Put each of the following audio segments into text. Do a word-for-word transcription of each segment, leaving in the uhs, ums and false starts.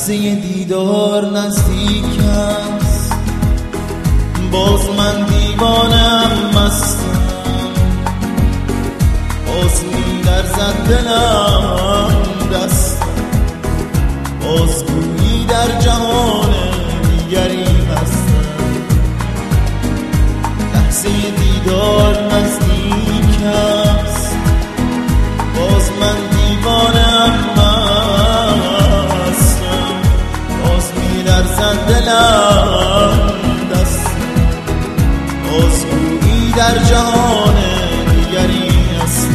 لحظه دیدار نزدیک است، باز من دیوانم مستم، باز می‌لرزد دلم دستم، باز گویی در جهان دیگری هستم. لحظه دیدار نزدیک است، باز من دیوانم مستم، باز می‌لرزد دلم دستم، باز گویی در جهان دیگری هستم.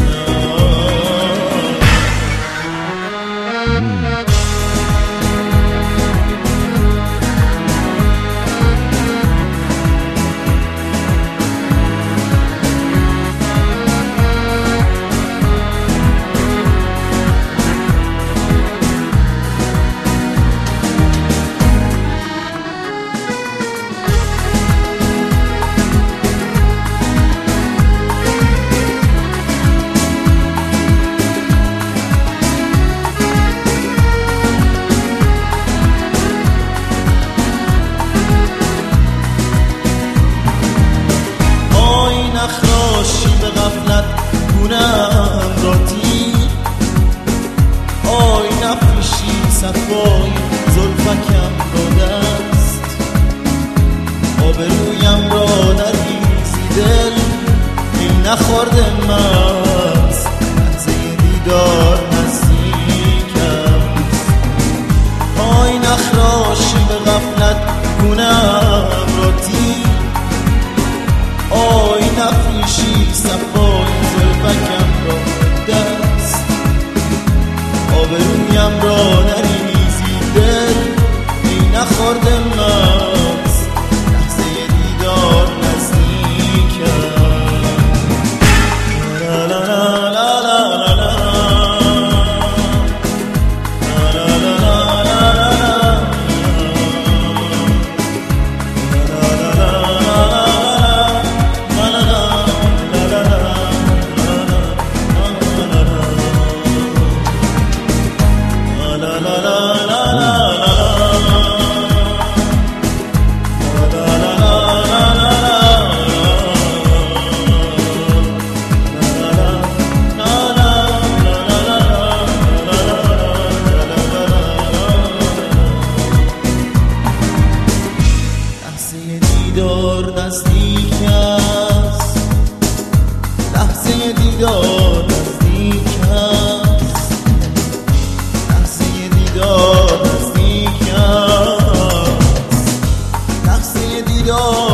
نخراشی به غفلت گونم را دید، آی نفریشی صفای زلفکم را دست، آبرویم را نریزی دل ای نخورده مست. لحظه دیدار نزدیک است، آی نخراشی به غفلت گونم را دید، آی نفریشی صفای زلفکم را دست، آبرویم را نریزی دل ای نخورده مست. لحظه دیدار نزدیک است. لا لا لا لا لا لا لا لا دیدار نزدیک است، لحظه دیدار نزدیک است، لحظه دیدار نزدیک است، لحظه دیدار